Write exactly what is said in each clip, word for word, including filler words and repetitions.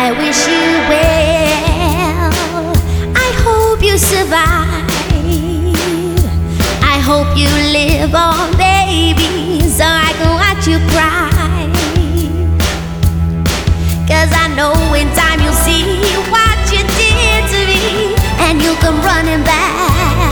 I wish you well. I hope you survive. I hope you live on, baby, so I can watch you cry. 'Cause I know in time you'll see what you did to me, and you'll come running back.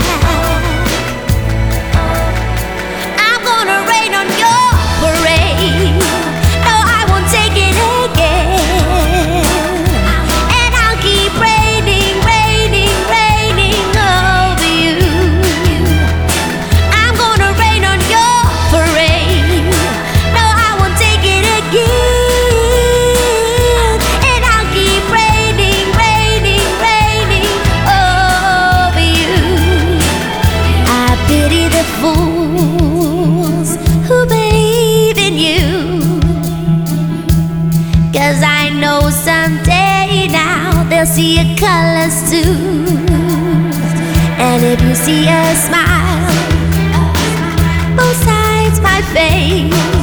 I'm gonna rain on your parade. No, I won't take it again. And I'll keep raining, raining, raining over you. I'm gonna rain on your parade. No, I won't take it again. And I'll keep raining, raining, raining over you. I pity the fools who believe in you, 'cause I know someday now they'll see your colors too. And if you see a smile, both sides my face,